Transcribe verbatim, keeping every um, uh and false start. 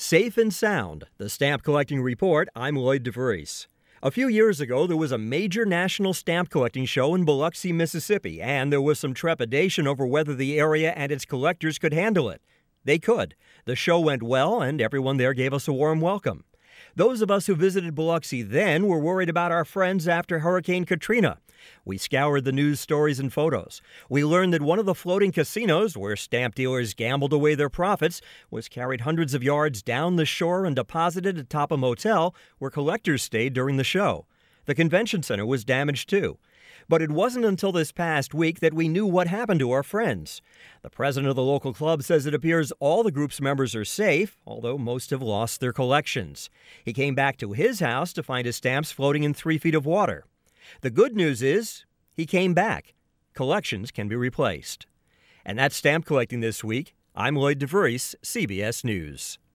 Safe and sound, the Stamp Collecting Report. I'm Lloyd DeVries. A few years ago, there was a major national stamp collecting show in Biloxi, Mississippi, and there was some trepidation over whether the area and its collectors could handle it. They could. The show went well, and everyone there gave us a warm welcome. Those of us who visited Biloxi then were worried about our friends after Hurricane Katrina. We scoured the news stories and photos. We learned that one of the floating casinos, where stamp dealers gambled away their profits, was carried hundreds of yards down the shore and deposited atop a motel where collectors stayed during the show. The convention center was damaged too. But it wasn't until this past week that we knew what happened to our friends. The president of the local club says it appears all the group's members are safe, although most have lost their collections. He came back to his house to find his stamps floating in three feet of water. The good news is he came back. Collections can be replaced. And that's Stamp Collecting this week. I'm Lloyd DeVries, C B S News.